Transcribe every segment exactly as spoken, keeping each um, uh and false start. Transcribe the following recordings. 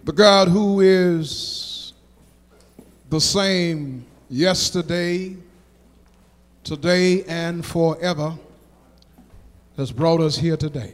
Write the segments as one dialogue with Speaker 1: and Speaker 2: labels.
Speaker 1: The God who is the same yesterday, today, and forever has brought us here today.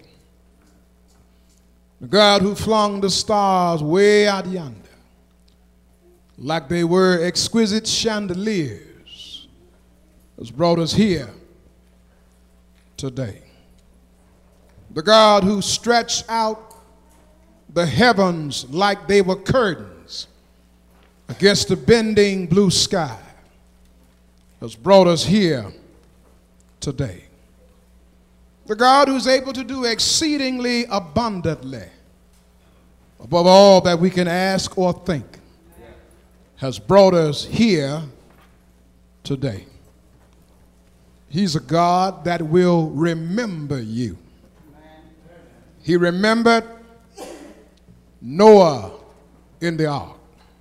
Speaker 1: The God who flung the stars way out yonder like they were exquisite chandeliers has brought us here today. The God who stretched out the heavens like they were curtains against the bending blue sky has brought us here today. The God who's able to do exceedingly abundantly above all that we can ask or think has brought us here today. He's a God that will remember you. He remembered Noah in the ark.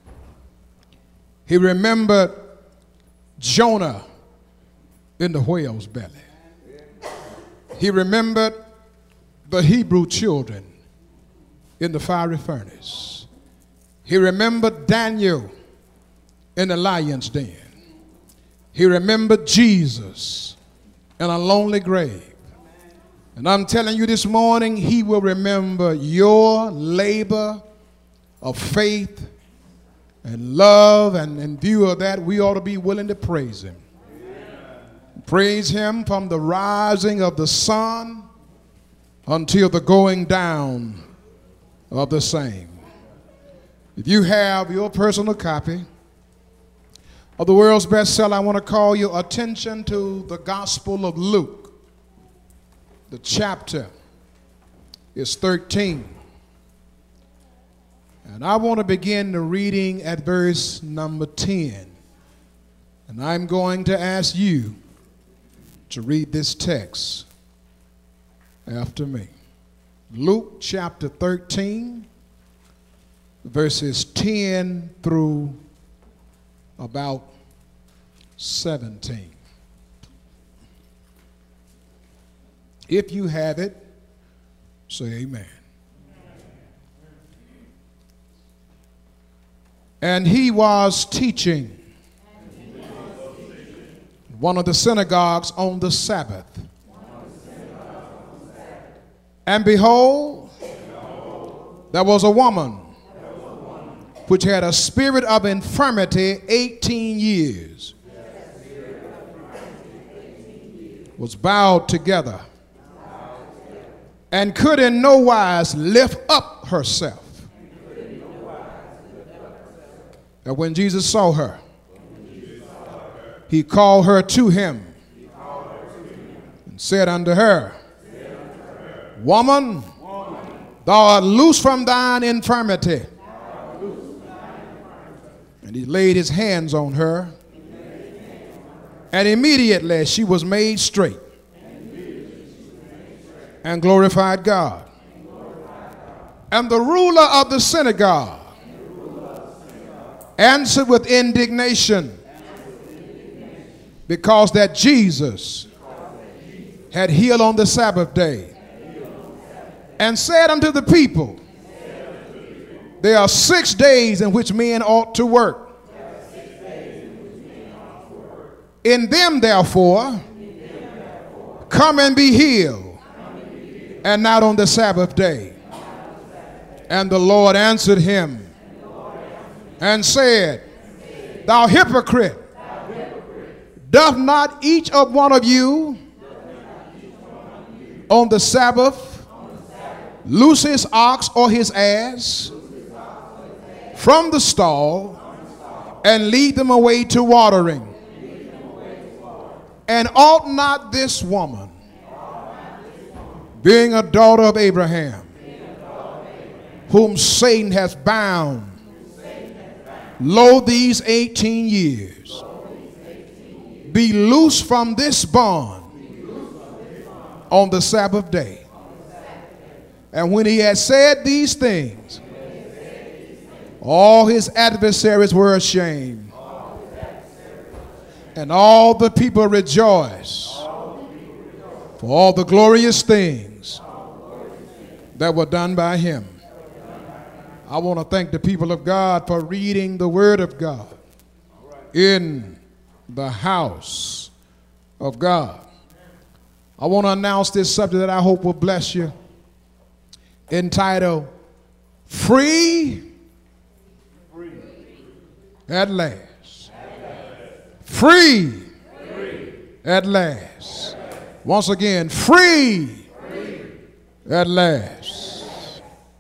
Speaker 1: He remembered Jonah in the whale's belly. He remembered the Hebrew children in the fiery furnace. He remembered Daniel in the lion's den. He remembered Jesus in a lonely grave. And I'm telling you this morning, he will remember your labor of faith and love, and in view of that, we ought to be willing to praise him. Amen. Praise him from the rising of the sun until the going down of the same. If you have your personal copy of the world's bestseller, I want to call your attention to the Gospel of Luke. The chapter is thirteen. And I want to begin the reading at verse number ten. And I'm going to ask you to read this text after me. Luke chapter thirteen, verses ten through about seventeen. If you have it, say amen. And he was teaching one of the synagogues on the Sabbath. And behold, there was a woman which had a spirit of infirmity eighteen years, was bowed together, and could in no wise lift up herself. And when Jesus saw her, he called her to him and said unto her, Woman, thou art loosed from thine infirmity. And he laid his hands on her, and immediately she was made straight and glorified God. And the ruler of the synagogue answered with indignation, because that Jesus had healed on the Sabbath day, and said unto the people, there are six days in which men ought to work. In them, therefore, come and be healed, and not on the Sabbath day. And the Lord answered him and said, Thou hypocrite, doth not each of one of you on the Sabbath loose his ox or his ass from the stall and lead them away to watering? And ought not this woman, being a daughter of Abraham, whom Satan has bound, lo, these eighteen years, be loosed from this bond on the Sabbath day? And when he had said these things, all his adversaries were ashamed, and all the people rejoiced for all the glorious things that were done by him. I want to thank the people of God for reading the Word of God in the house of God. I want to announce this subject that I hope will bless you, entitled Free, Free. At Last. Free, Free. At last. Once again, free, free. At last.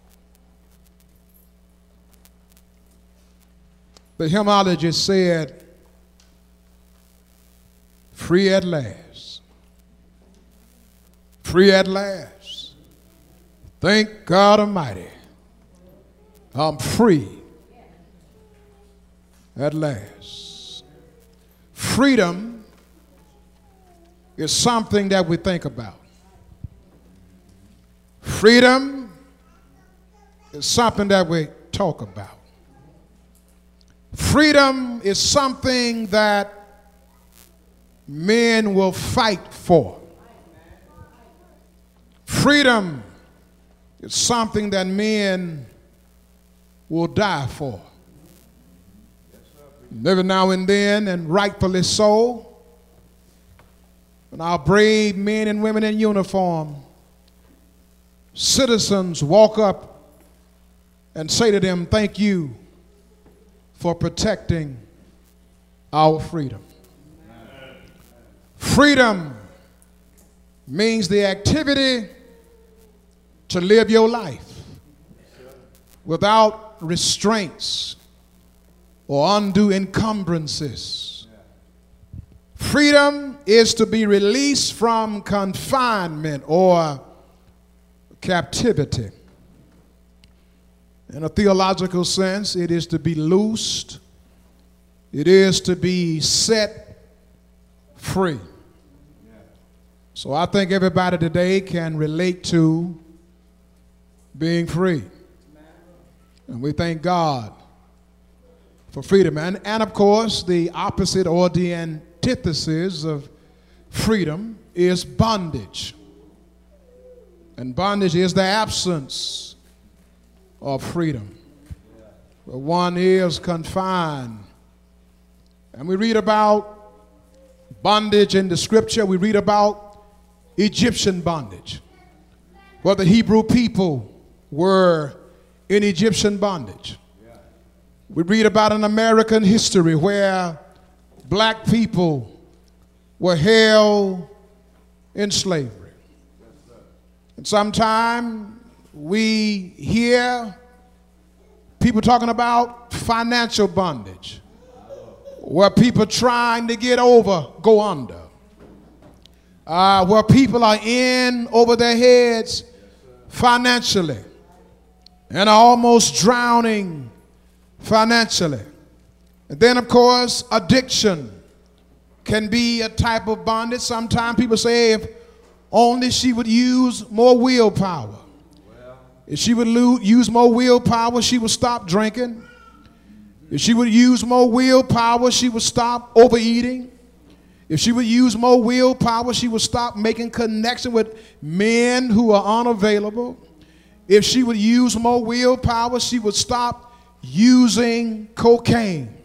Speaker 1: The hymnologist said, free at last. Free at last. Thank God Almighty. I'm free at last. Freedom is something that we think about. Freedom is something that we talk about. Freedom is something that men will fight for. Freedom is something that men will die for. Every now and then, and rightfully so, when our brave men and women in uniform, citizens walk up and say to them, thank you for protecting our freedom. Freedom means the activity to live your life without restraints or undue encumbrances. Freedom is to be released from confinement or captivity. In a theological sense, it is to be loosed. It is to be set free. So I think everybody today can relate to being free. And we thank God for freedom. And, and of course, the opposite or the antithesis of freedom is bondage. And bondage is the absence of freedom. But one is confined. And we read about bondage in the scripture. We read about Egyptian bondage, where the Hebrew people were in Egyptian bondage. We read about an American history where black people were held in slavery. And sometimes we hear people talking about financial bondage, where people trying to get over go under, uh, where people are in over their heads financially and are almost drowning financially. And then, of course, addiction can be a type of bondage. Sometimes people say if only she would use more willpower. If she would lo- use more willpower, she would stop drinking. If she would use more willpower, she would stop overeating. If she would use more willpower, she would stop making connection with men who are unavailable. If she would use more willpower, she would stop using cocaine.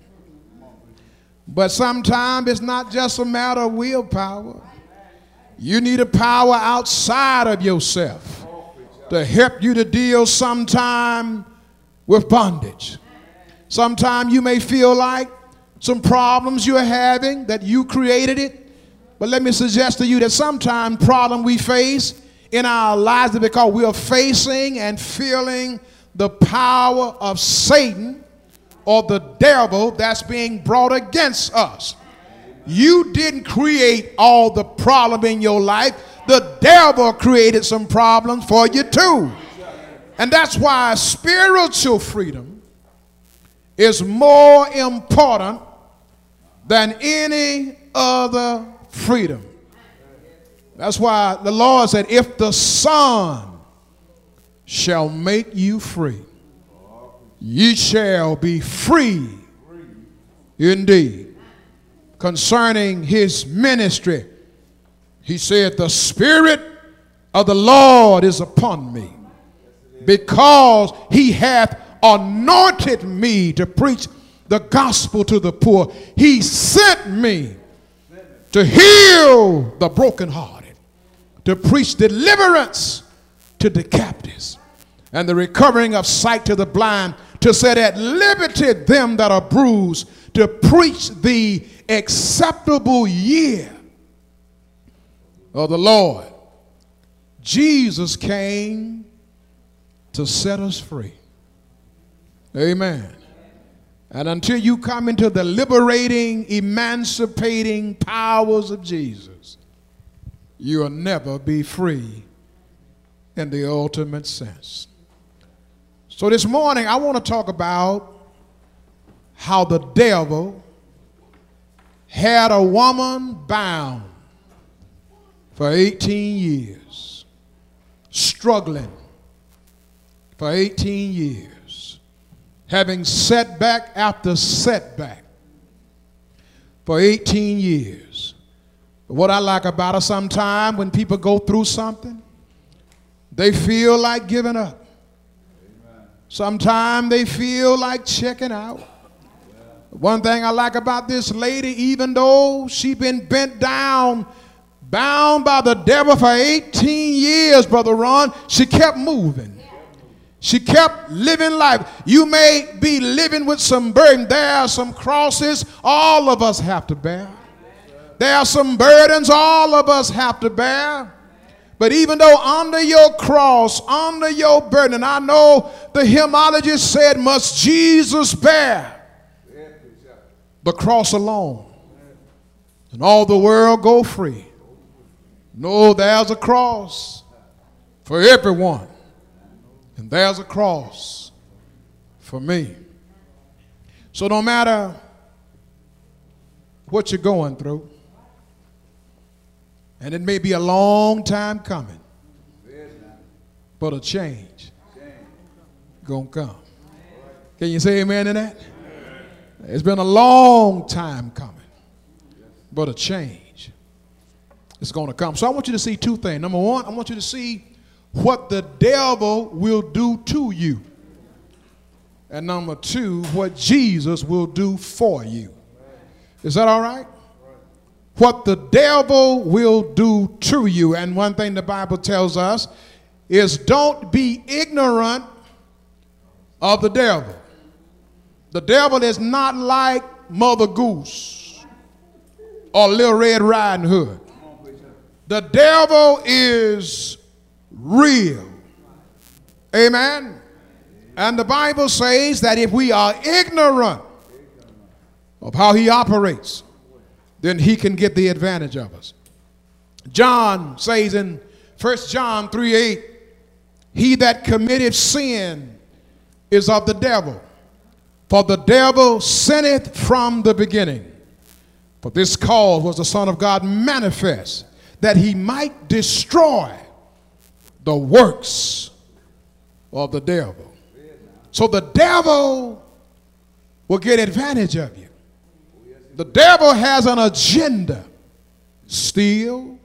Speaker 1: But sometimes it's not just a matter of willpower. You need a power outside of yourself to help you to deal sometime with bondage. Sometimes you may feel like some problems you're having, that you created it. But let me suggest to you that sometimes problem we face in our lives is because we are facing and feeling the power of Satan or the devil that's being brought against us. You didn't create all the problem in your life. The devil created some problems for you too. And that's why spiritual freedom is more important than any other freedom. That's why the Lord said, if the Son shall make you free, ye shall be free indeed. Concerning his ministry, he said, the Spirit of the Lord is upon me, because he hath anointed me to preach the gospel to the poor. He sent me to heal the brokenhearted, to preach deliverance to the captives, and the recovering of sight to the blind, to set at liberty them that are bruised, to preach the acceptable year of the Lord. Jesus came to set us free. Amen. And until you come into the liberating, emancipating powers of Jesus, you'll never be free in the ultimate sense. So this morning, I want to talk about how the devil had a woman bound for eighteen years, struggling for eighteen years, having setback after setback for eighteen years. But what I like about it, sometimes when people go through something, they feel like giving up. Sometimes they feel like checking out. One thing I like about this lady, even though she been bent down, bound by the devil for eighteen years, Brother Ron, she kept moving. She kept living life. You may be living with some burden. There are some crosses all of us have to bear. There are some burdens all of us have to bear. But even though under your cross, under your burden, I know the hymnologist said, must Jesus bear the cross alone, and all the world go free. No, there's a cross for everyone, and there's a cross for me. So no matter what you're going through, and it may be a long time coming, but a change gonna come. Can you say amen to that? It's been a long time coming, but a change is going to come. So I want you to see two things. Number one, I want you to see what the devil will do to you. And number two, what Jesus will do for you. Is that all right? What the devil will do to you. And one thing the Bible tells us is don't be ignorant of the devil. The devil is not like Mother Goose or Little Red Riding Hood. The devil is real. Amen. And the Bible says that if we are ignorant of how he operates, then he can get the advantage of us. John says in First John three eight, he that committeth sin is of the devil. For the devil sinneth from the beginning. For this cause was the Son of God manifest, that he might destroy the works of the devil. So the devil will get advantage of you. The devil has an agenda: steal,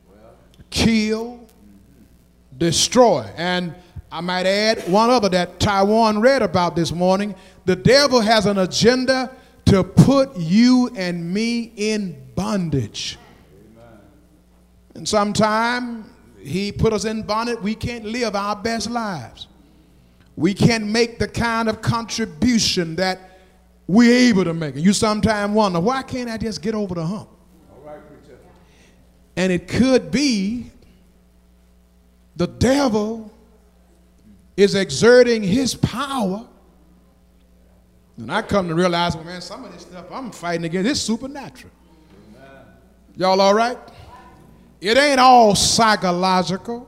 Speaker 1: kill, destroy. And I might add one other that Taiwan read about this morning. The devil has an agenda to put you and me in bondage. Amen. And sometimes he put us in bondage. We can't live our best lives. We can't make the kind of contribution that we're able to make. And you sometimes wonder, why can't I just get over the hump? All right, preacher. And it could be the devil is exerting his power. And I come to realize, well, man, some of this stuff I'm fighting against is supernatural. Y'all all right? It ain't all psychological.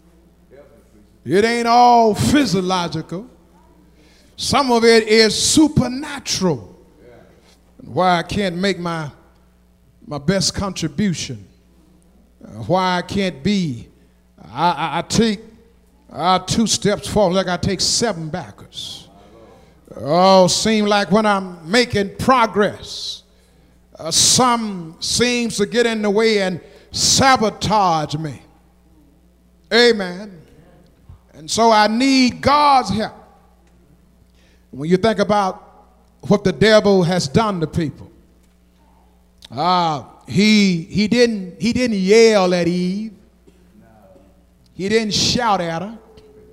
Speaker 1: It ain't all physiological. Some of it is supernatural. Why I can't make my, my best contribution. Uh, why I can't be. I, I, I take uh, two steps forward like I take seven backwards. Oh, seem like when I'm making progress, uh, some seems to get in the way and sabotage me. Amen. And so I need God's help. When you think about what the devil has done to people, uh, he, he, didn't, he didn't yell at Eve. He didn't shout at her.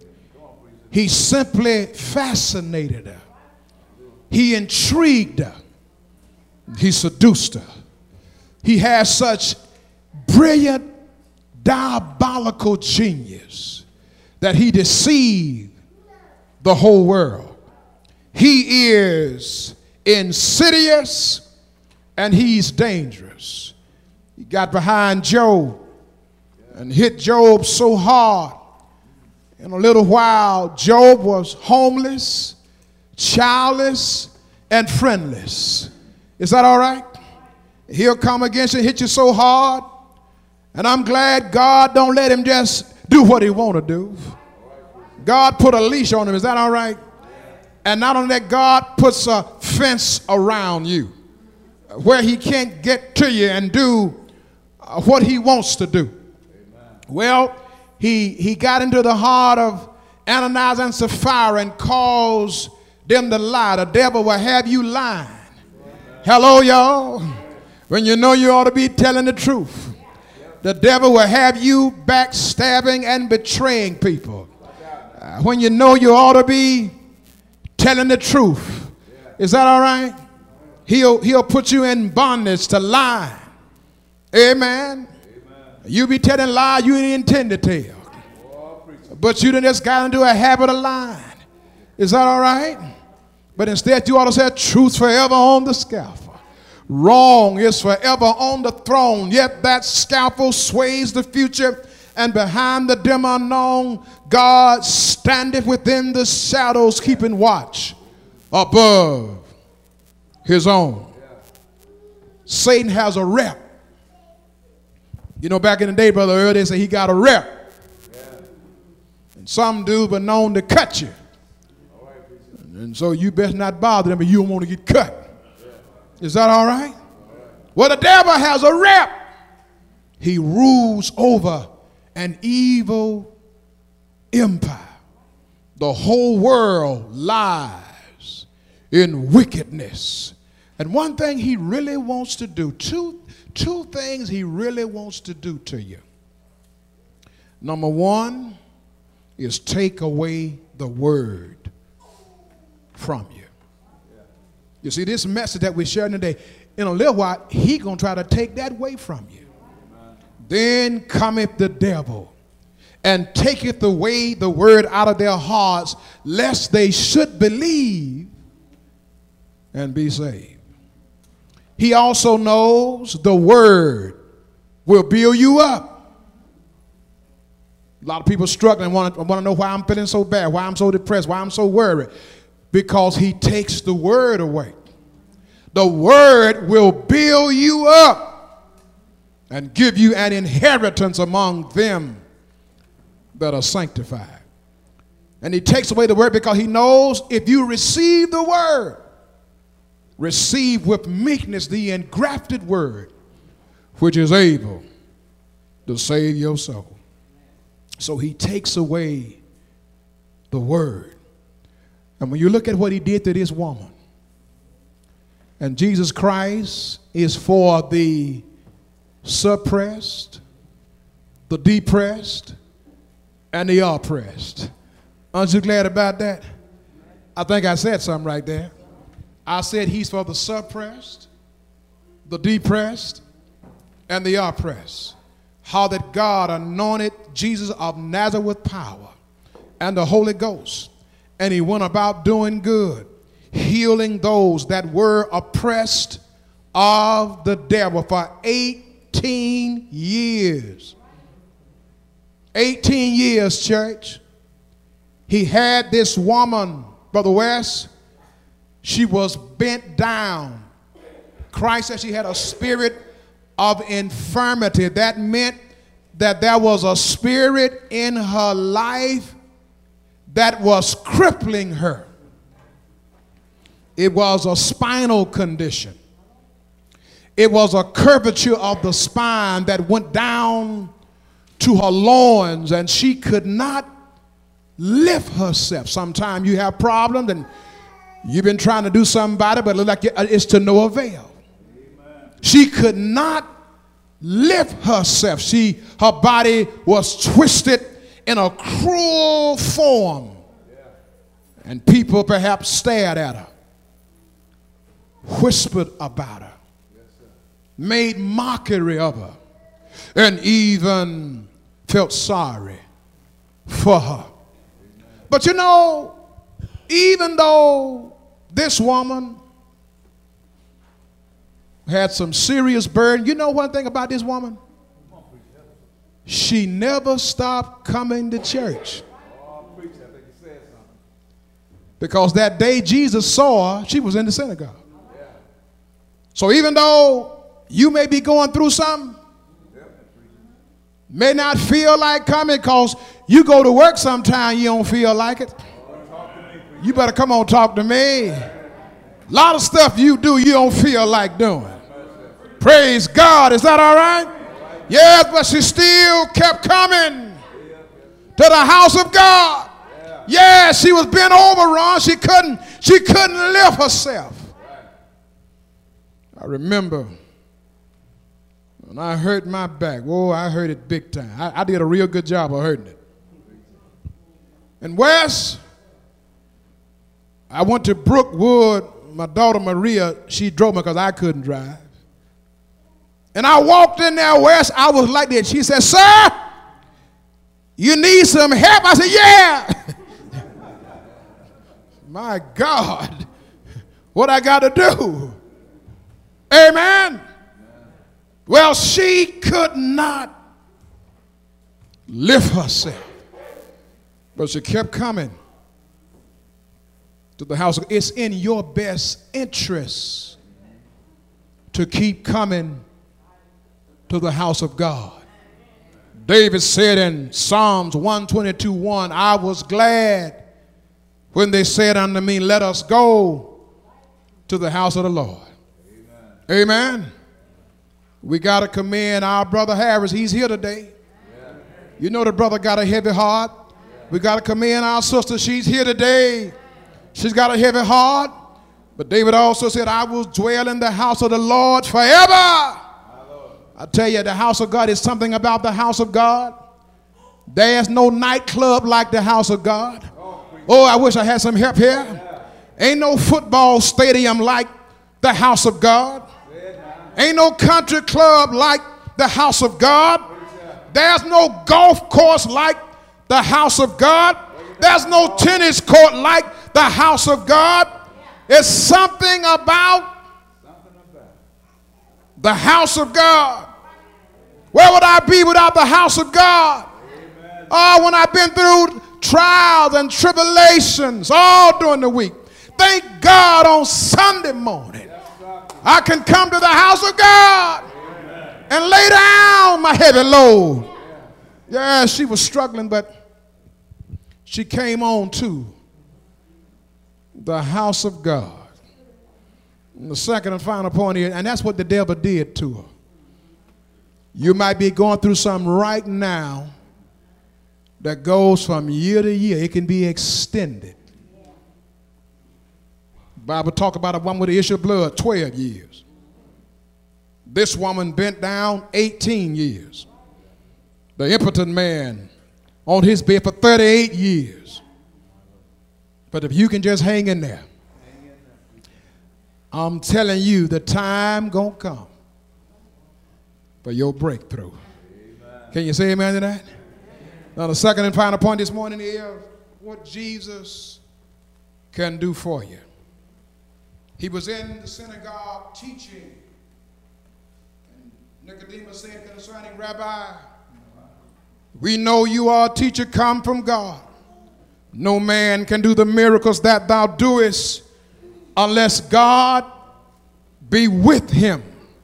Speaker 1: He simply fascinated her. He intrigued her. He seduced her. He has such brilliant, diabolical genius that he deceived the whole world. He is insidious and he's dangerous. He got behind Job and hit Job so hard. In a little while, Job was homeless, childless, and friendless. Is that all right? He'll come against you, hit you so hard. And I'm glad God don't let him just do what he want to do. God put a leash on him. Is that all right? And not only that, God puts a fence around you where he can't get to you and do uh, what he wants to do. Well, he, he got into the heart of Ananias and Sapphira and caused them to lie. The devil will have you lying. Hello, y'all. When you know you ought to be telling the truth. The devil will have you backstabbing and betraying people. Uh, when you know you ought to be telling the truth. Is that all right? He'll, he'll put you in bondage to lie. Amen. You be telling lies you didn't intend to tell. But you done just got into a habit of lying. Is that all right? But instead you ought to say truth forever on the scaffold. Wrong is forever on the throne. Yet that scaffold sways the future. And behind the dim unknown, God standeth within the shadows, keeping watch above his own. Satan has a rep. You know, back in the day, Brother Earl, they say he got a rep. And some dudes were known to cut you. And so you best not bother them, but you don't want to get cut. Is that all right? Well, the devil has a rep. He rules over an evil empire. The whole world lies in wickedness. And one thing he really wants to do, two, two things he really wants to do to you. Number one is take away the word from you. You see, this message that we're sharing today, in a little while, he going to try to take that away from you. Amen. Then cometh the devil and taketh away the word out of their hearts, lest they should believe and be saved. He also knows the word will build you up. A lot of people struggling, want to, want to know why I'm feeling so bad, why I'm so depressed, why I'm so worried. Because he takes the word away. The word will build you up and give you an inheritance among them that are sanctified. And he takes away the word because he knows if you receive the word, receive with meekness the engrafted word, which is able to save your soul. So he takes away the word. And when you look at what he did to this woman, and Jesus Christ is for the suppressed, the depressed, and the oppressed. Aren't you glad about that? I think I said something right there. I said he's for the suppressed, the depressed, and the oppressed. How that God anointed Jesus of Nazareth with power and the Holy Ghost. And he went about doing good, healing those that were oppressed of the devil for eighteen years. eighteen years, church. He had this woman, Brother West. She was bent down. Christ said she had a spirit of infirmity. That meant that there was a spirit in her life that was crippling her. It was a spinal condition. It was a curvature of the spine that went down to her loins, and she could not lift herself. Sometimes you have problems and You've been trying to do something about it, but it looks like it's to no avail. Amen. She could not lift herself. She, her body was twisted in a cruel form. And people perhaps stared at her, whispered about her, made mockery of her, and even felt sorry for her. But you know, even though this woman had some serious burden, you know one thing about this woman? She never stopped coming to church. Because that day Jesus saw her, she was in the synagogue. So even though you may be going through something, may not feel like coming, because you go to work sometime you don't feel like it. You better come on, talk to me. A lot of stuff you do you don't feel like doing. Praise God. Is that all right? Yes, but she still kept coming to the house of God. Yeah, she was bent over, Ron. She couldn't, she couldn't lift herself. I remember when I hurt my back. Whoa, I hurt it big time. I, I did a real good job of hurting it. And Wes, I went to Brookwood. My daughter Maria, she drove me because I couldn't drive. And I walked in there, Wes, I was like that. She said, "Sir, you need some help?" I said, "Yeah." My God, what I got to do? Amen. Well, she could not lift herself, but she kept coming to the house. It's in your best interest to keep coming to the house of God. David said in Psalms one twenty-two one, "I was glad when they said unto me, let us go to the house of the Lord." Amen. Amen. We got to commend our brother Harris. He's here today. Yeah. You know the brother got a heavy heart. Yeah. We got to commend our sister. She's here today. She's got a heavy heart. But David also said, "I will dwell in the house of the Lord forever." I tell you, the house of God is something about the house of God. There's no nightclub like the house of God. Oh, I wish I had some help here. Ain't no football stadium like the house of God. Ain't no country club like the house of God. There's no golf course like the house of God. There's no tennis court like the house of God. It's something about the house of God. Where would I be without the house of God? Oh, when I've been through trials and tribulations all during the week, thank God on Sunday morning I can come to the house of God and lay down my heavy load. Yeah, she was struggling, but she came on to the house of God. And the second and final point here, and that's what the devil did to her. You might be going through something right now that goes from year to year. It can be extended. The Bible talk about a woman with the issue of blood, twelve years. This woman bent down eighteen years. The impotent man on his bed for thirty-eight years. But if you can just hang in there, I'm telling you, the time gonna come for your breakthrough. Amen. Can you say amen to that? Now, the second and final point this morning is what Jesus can do for you. He was in the synagogue teaching, and Nicodemus said concerning, "Rabbi, we know you are a teacher come from God. No man can do the miracles that thou doest unless God be with him.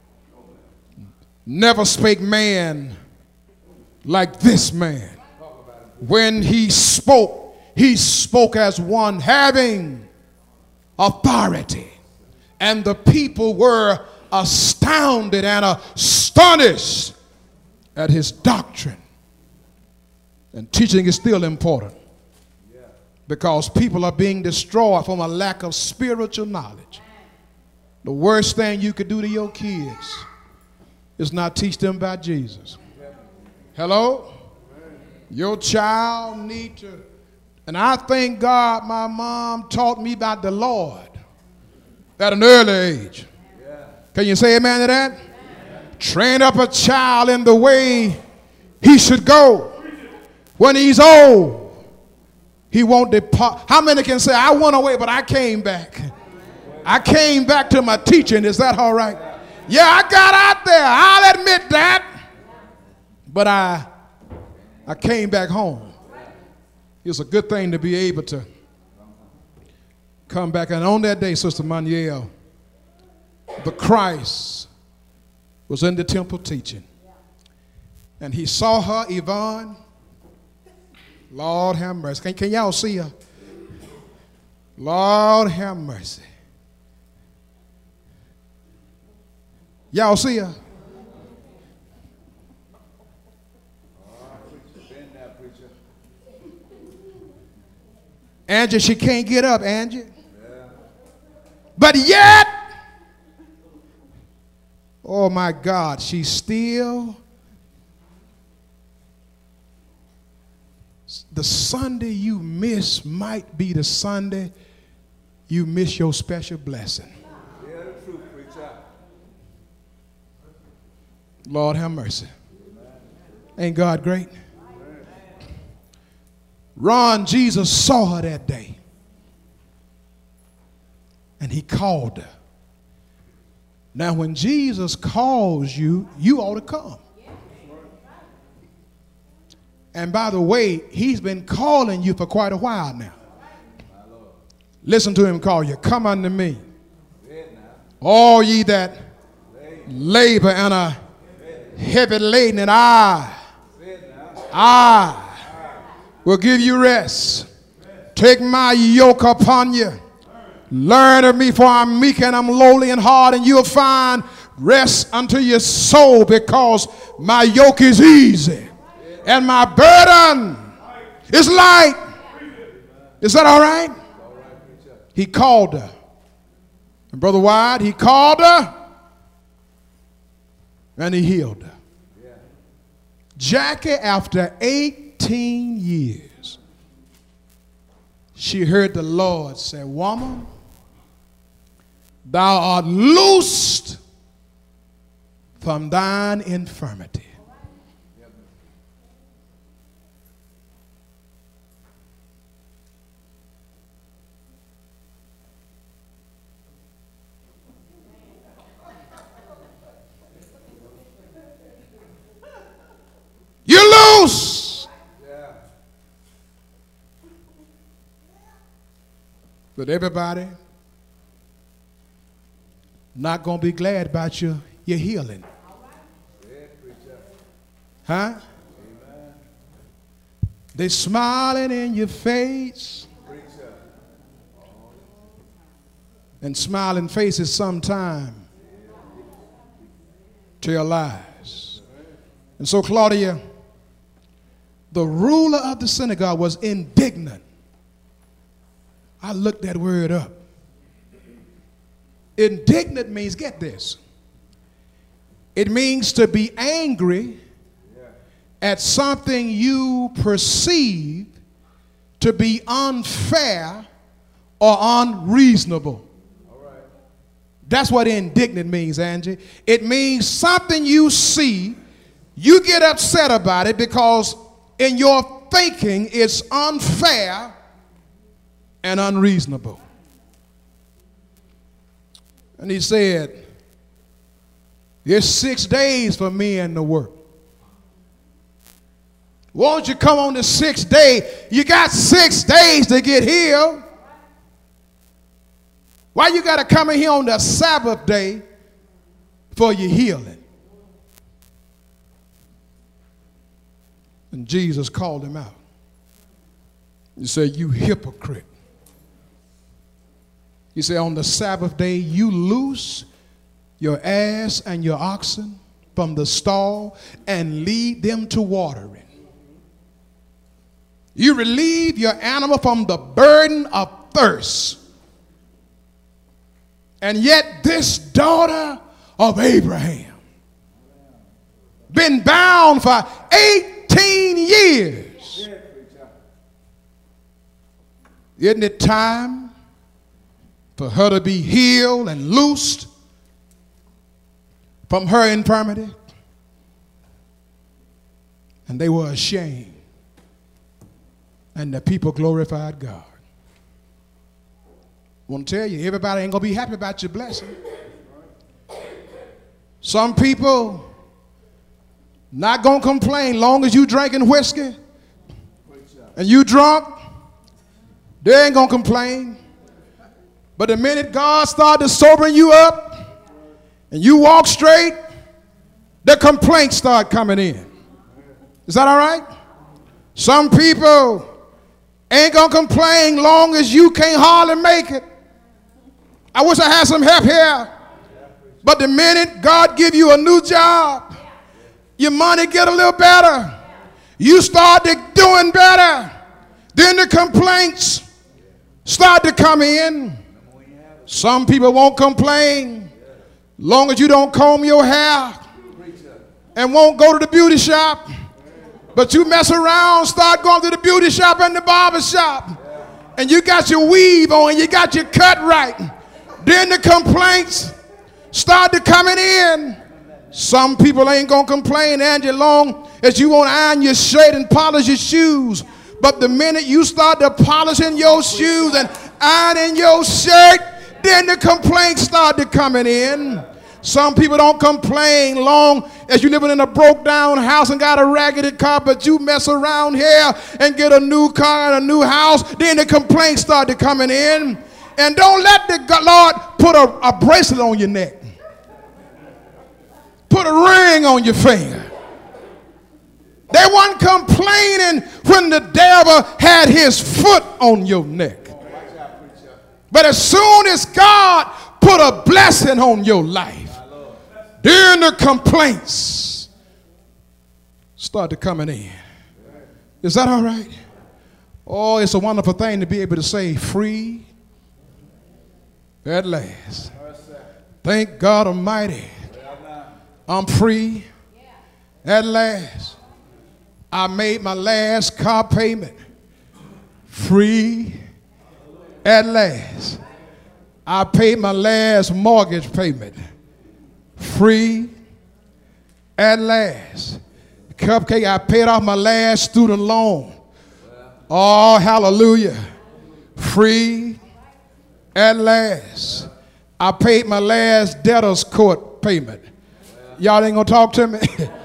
Speaker 1: Never spake man like this man. When he spoke, he spoke as one having authority." And the people were astounded and astonished at his doctrine. And teaching is still important. because people are being destroyed from a lack of spiritual knowledge. The worst thing you could do to your kids is not teach them about Jesus. Hello? Your child need to, and I thank God my mom taught me about the Lord at an early age. Can you say amen to that? Amen. Train up a child in the way he should go. When he's old, he won't depart. How many can say, I went away, but I came back? I came back to my teaching. Is that all right? Yeah, I got out there. I'll admit that. But I, I came back home. It's a good thing to be able to come back. And on that day, Sister Manuel, the Christ was in the temple teaching. And he saw her, Yvonne. Lord have mercy. Can, can y'all see her? Lord have mercy. Y'all see her? Angie, she can't get up, Angie. But yet, oh my God, she's still, the Sunday you miss might be the Sunday you miss your special blessing. Yeah, the truth, preacher. Lord have mercy. Ain't God great? Ron, Jesus saw her that day. And he called her. Now, when Jesus calls you, you ought to come. And by the way, he's been calling you for quite a while now. Listen to him call you. Come unto me, all ye that labor and are heavy laden, and I, I will give you rest. Take my yoke upon you. Learn of me, for I'm meek and I'm lowly in heart, and you'll find rest unto your soul, because my yoke is easy and my burden is light. Is that all right? He called her. And Brother Wyatt, he called her and he healed her. Jackie, after eighteen years, she heard the Lord say, woman, thou art loosed from thine infirmity. You're loose. Yeah. But everybody not going to be glad about your, your healing. Huh? They smiling in your face. And smiling faces sometime to your lives. And so Claudia, the ruler of the synagogue, was indignant. I looked that word up. Indignant means, get this, it means to be angry at something you perceive to be unfair or unreasonable. All right. That's what indignant means, Angie. It means something you see, you get upset about it because in your thinking it's unfair and unreasonable. And he said, there's six days for men to work. Won't you come on the sixth day? You got six days to get healed. Why you got to come in here on the Sabbath day for your healing? And Jesus called him out. He said, you hypocrite. He said, on the Sabbath day, you loose your ass and your oxen from the stall and lead them to watering. You relieve your animal from the burden of thirst. And yet this daughter of Abraham been bound for eighteen years. Isn't it time for her to be healed and loosed from her infirmity? And they were ashamed. And the people glorified God. I want to tell you, everybody ain't going to be happy about your blessing. Some people not going to complain long as you drinking whiskey and you drunk. They ain't going to complain. But the minute God started sobering you up and you walk straight, the complaints start coming in. Is that all right? Some people ain't going to complain long as you can't hardly make it. I wish I had some help here. But the minute God give you a new job, your money get a little better, you start to doing better, then the complaints start to come in. Some people won't complain long as you don't comb your hair and won't go to the beauty shop. But you mess around, start going to the beauty shop and the barber shop, and you got your weave on, you got your cut right. Then the complaints start to coming in. Some people ain't gonna complain, Angie, long as you won't iron your shirt and polish your shoes. But the minute you start to polishing your shoes and ironing your shirt, then the complaints start to coming in. Some people don't complain long as you living in a broke down house and got a raggedy car, but you mess around here and get a new car and a new house, then the complaints start to coming in. And don't let the Lord put a, a bracelet on your neck. Put a ring on your finger. They weren't complaining when the devil had his foot on your neck. But as soon as God put a blessing on your life, then the complaints started coming in. Is that all right? Oh, it's a wonderful thing to be able to say free at last. Thank God Almighty. I'm free at last. I made my last car payment. Free at last. I paid my last mortgage payment. Free at last. Cupcake, I paid off my last student loan. Oh, hallelujah. Free at last. I paid my last debtor's court payment. Y'all ain't gonna talk to me?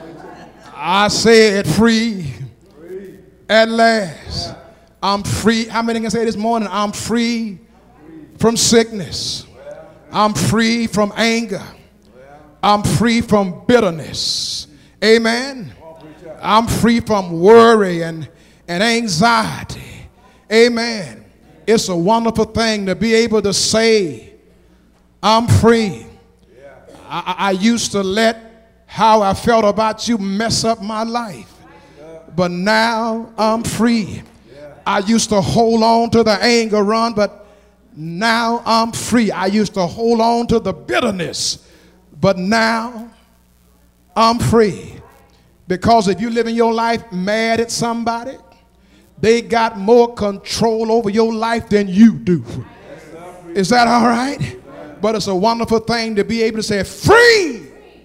Speaker 1: I said free at last. I'm free. How many can say this morning? I'm free from sickness. I'm free from anger. I'm free from bitterness. Amen. I'm free from worry and, and anxiety. Amen. It's a wonderful thing to be able to say, I'm free. I, I used to let how I felt about you mess up my life. But now I'm free. I used to hold on to the anger run, but now I'm free. I used to hold on to the bitterness, but now I'm free. Because if you live in your life mad at somebody, they got more control over your life than you do. Is that all right? But it's a wonderful thing to be able to say, free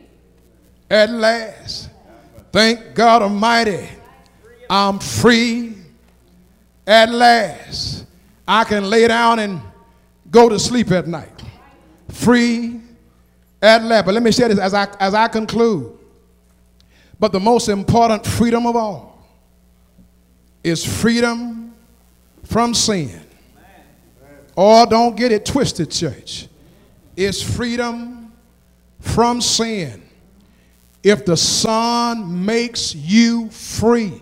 Speaker 1: at last. Thank God Almighty, I'm free at last. I can lay down and go to sleep at night. Free at last. But let me say this as I, as I conclude. But the most important freedom of all is freedom from sin. Or don't get it twisted, church. It's freedom from sin. If the Son makes you free,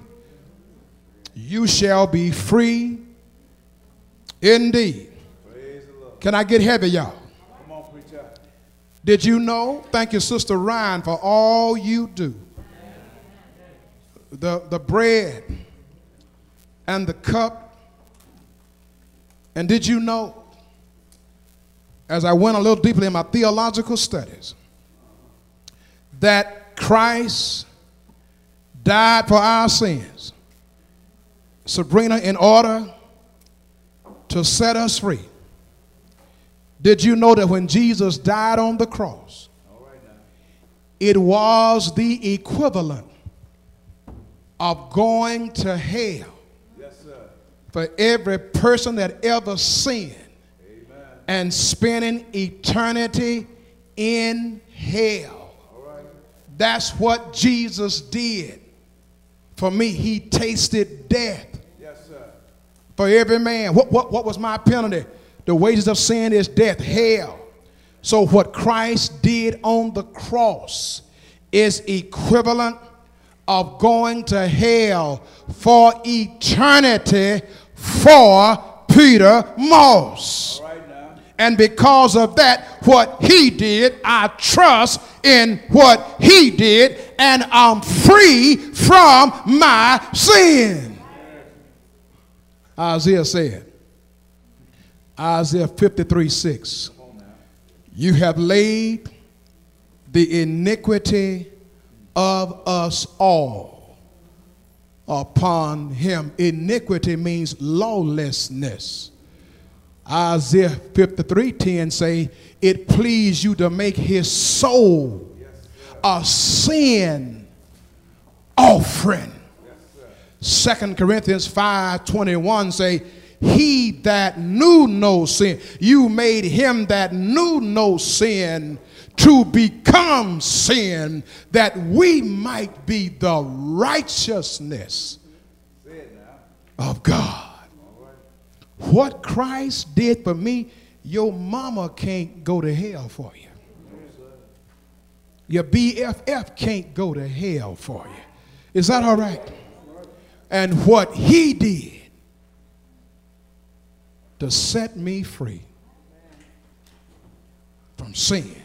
Speaker 1: you shall be free indeed. Can I get heavy, y'all? Come on, preacher. Did you know? Thank you, Sister Ryan, for all you do. The, the bread and the cup. And did you know, as I went a little deeply in my theological studies, that Christ died for our sins, Sabrina, in order to set us free? Did you know that when Jesus died on the cross, it was the equivalent of going to hell for every person that ever sinned? Amen. And spending eternity in hell. Right. That's what Jesus did for me. He tasted death. Yes, sir. For every man. What, what, what was my penalty? The wages of sin is death, hell. So what Christ did on the cross is equivalent of going to hell for eternity for Peter Moss. All right now. And because of that, what he did, I trust in what he did, and I'm free from my sin. Isaiah said, Isaiah fifty-three six, you have laid the iniquity of us all upon him. Iniquity means lawlessness. Isaiah fifty-three ten say, it pleased you to make his soul a sin offering. Second Corinthians five twenty-one say, he that knew no sin, you made him that knew no sin to become sin, that we might be the righteousness of God. What Christ did for me, your mama can't go to hell for you. Your B F F can't go to hell for you. Is that all right? And what he did to set me free from sin.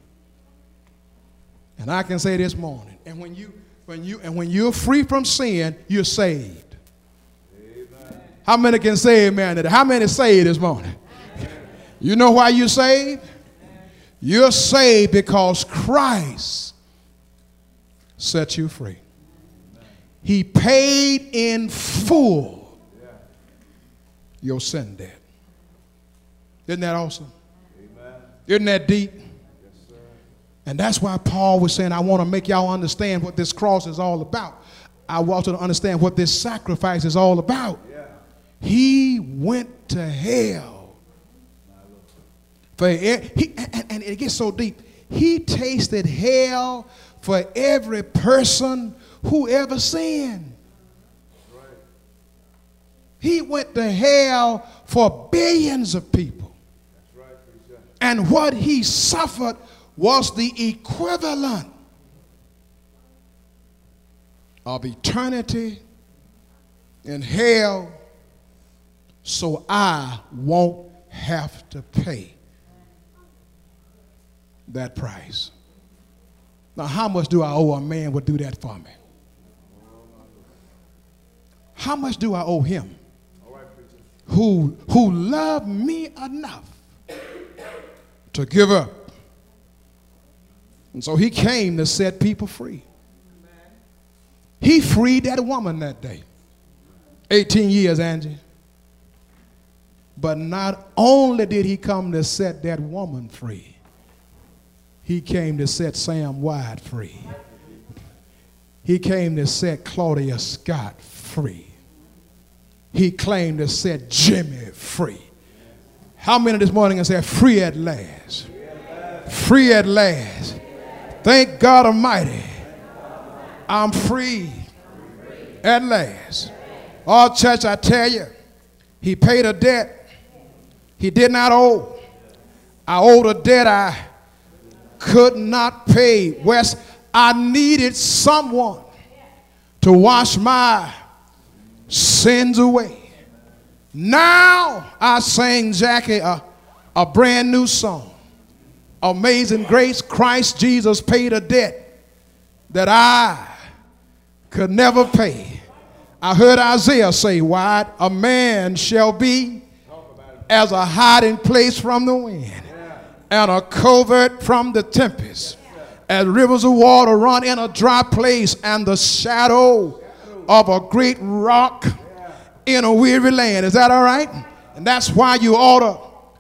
Speaker 1: And I can say this morning, and when you when you and when you're free from sin, you're saved. Amen. How many can say amen to that? How many saved this morning? Amen. You know why you're saved? Amen. You're saved because Christ set you free. Amen. He paid in full yeah. your sin debt. Isn't that awesome? Amen. Isn't that deep? Yes, sir. And that's why Paul was saying, I want to make y'all understand what this cross is all about. I want you to understand what this sacrifice is all about. Yeah. He went to hell. For he, and, and it gets so deep. He tasted hell for every person who ever sinned. Right. He went to hell for billions of people. And what he suffered was the equivalent of eternity in hell, so I won't have to pay that price. Now, how much do I owe a man would do that for me? How much do I owe him who, who loved me enough to give up? And so he came to set people free. He freed that woman that day. eighteen years, Angie. But not only did he come to set that woman free, he came to set Sam White free. He came to set Claudia Scott free. He claimed to set Jimmy free. How many this morning can say, free at last? Free at last. Thank God Almighty. I'm free at last. Oh, church, I tell you, he paid a debt he did not owe. I owed a debt I could not pay. Wes, I needed someone to wash my sins away. Now I sang Jackie a, a brand new song. Amazing Grace, Christ Jesus paid a debt that I could never pay. I heard Isaiah say, "Wide a man shall be as a hiding place from the wind, and a covert from the tempest, as rivers of water run in a dry place, and the shadow of a great rock in a weary land." Is that all right? And that's why you ought to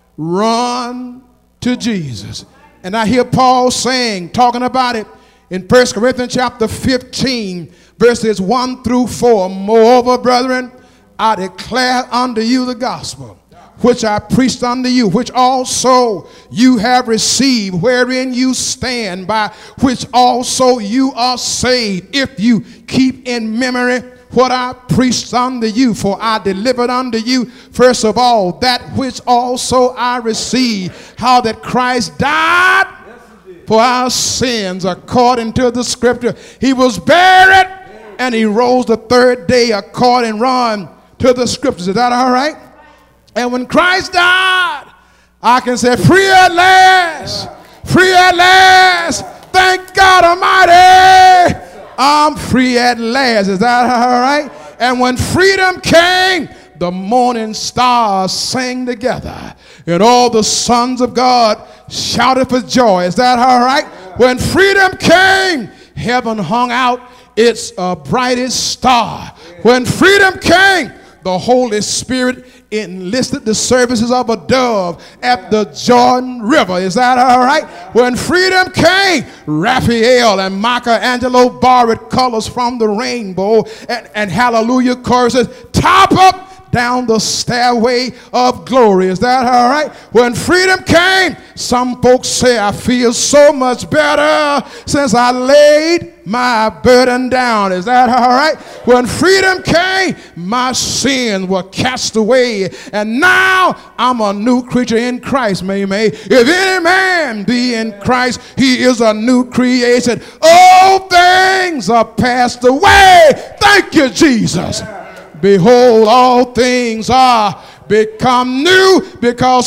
Speaker 1: run to Jesus. And I hear Paul saying, talking about it in First Corinthians chapter fifteen, verses one through four. "Moreover, brethren, I declare unto you the gospel, which I preached unto you, which also you have received, wherein you stand, by which also you are saved, if you keep in memory what I preached unto you. For I delivered unto you first of all that which also I received, how that Christ died for our sins according to the scripture. He was buried, and he rose the third day according run to the scriptures." Is that all right? And when Christ died, I can say, free at last, free at last. Thank God Almighty, I'm free at last. Is that all right? And when freedom came, the morning stars sang together, and all the sons of God shouted for joy. Is that all right? When freedom came, heaven hung out its uh, brightest star. When freedom came, the Holy Spirit enlisted the services of a dove at the Jordan River. Is that all right? When freedom came, Raphael and Michelangelo borrowed colors from the rainbow, and, and hallelujah choruses top up down the stairway of glory. Is that all right? When freedom came, some folks say, "I feel so much better since I laid my burden down." Is that all right? When freedom came, my sins were cast away, and now I'm a new creature in Christ. May, may. If any man be in Christ, he is a new creation. All things are passed away. Thank you, Jesus. Behold, all things are become new, because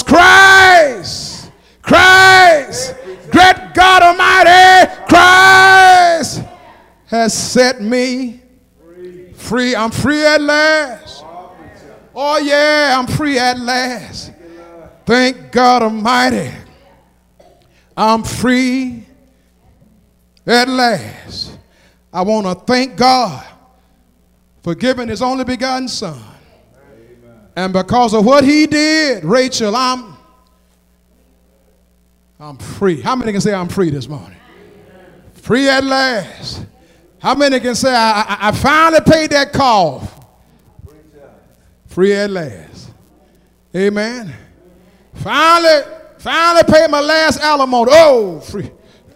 Speaker 1: Christ, Christ, great God Almighty, Christ has set me free. I'm free at last. Oh yeah, I'm free at last. Thank God Almighty, I'm free at last. I want to thank God for giving his only begotten son. Amen. And because of what he did, Rachel, I'm I'm free. How many can say I'm free this morning? Amen. Free at last. How many can say I, I, I finally paid that call? Free at last. Amen. Finally, finally paid my last alimony. Oh, free.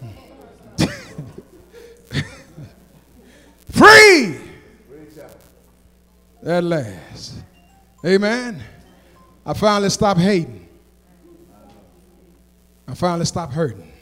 Speaker 1: Free. At last. Amen. I finally stopped hating. I finally stopped hurting.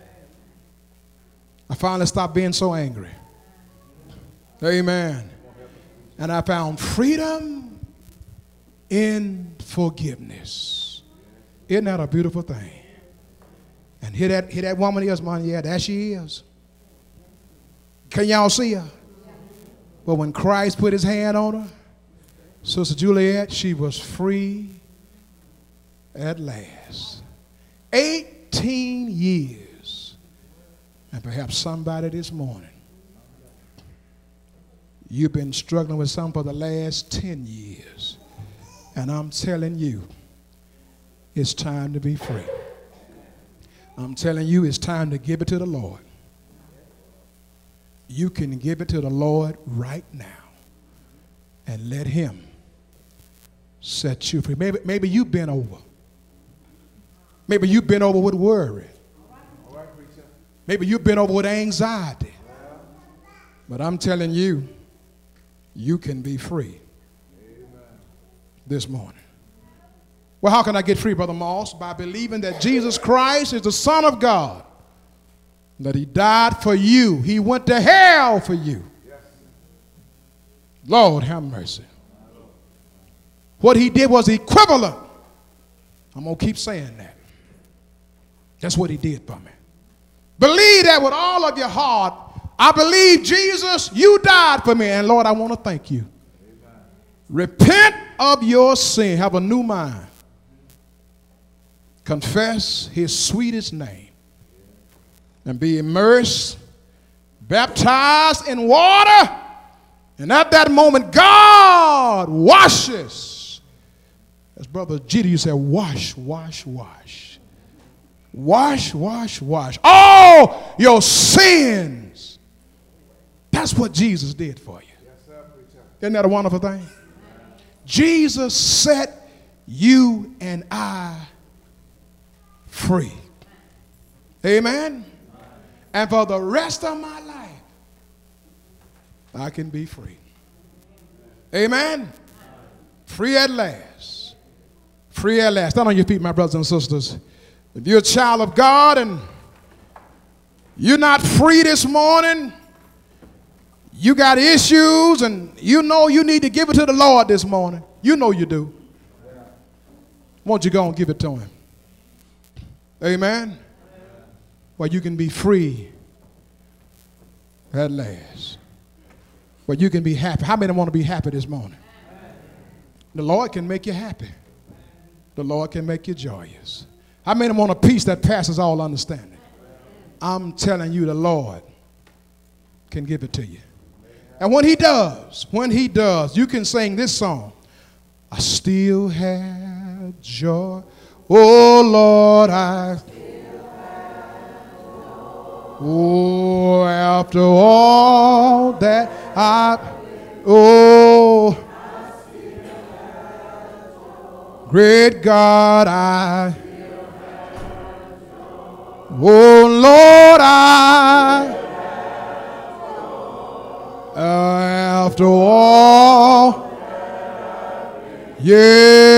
Speaker 1: I finally stopped being so angry. Amen. And I found freedom in forgiveness. Isn't that a beautiful thing? And hear that, hear that woman is, man. Yeah, there she is. Can y'all see her? But when Christ put his hand on her, Sister Juliet, she was free at last. eighteen years. And perhaps somebody this morning, you've been struggling with something for the last ten years. And I'm telling you, it's time to be free. I'm telling you, it's time to give it to the Lord. You can give it to the Lord right now and let him set you free. Maybe, maybe you've been over. Maybe you've been over with worry. Maybe you've been over with anxiety. But I'm telling you, you can be free this morning. Well, how can I get free, Brother Moss? By believing that Jesus Christ is the Son of God, that he died for you. He went to hell for you. Lord, have mercy. What he did was equivalent. I'm going to keep saying that. That's what he did for me. Believe that with all of your heart. I believe, Jesus, you died for me. And Lord, I want to thank you Repent of your sin. Have a new mind. Confess his sweetest name. And be immersed, baptized in water. And at that moment, God washes. As Brother G D used to say, wash, wash, wash. Wash, wash, wash. All your sins. That's what Jesus did for you. Isn't that a wonderful thing? Jesus set you and I free. Amen. And for the rest of my life, I can be free. Amen. Free at last. Free at last. Stand on your feet, my brothers and sisters. If you're a child of God and you're not free this morning, you got issues and you know you need to give it to the Lord this morning. You know you do. Won't you go and give it to him? Amen. Well, you can be free at last. Well, you can be happy. How many want to be happy this morning? The Lord can make you happy. The Lord can make you joyous. How many want a peace that passes all understanding? I'm telling you, the Lord can give it to you. And when he does, when he does, you can sing this song. I still have joy. Oh, Lord, I still have joy. Oh, after all that I, oh, I still have joy. Great God, I still have joy. Oh, Lord, I Uh, after all, yeah.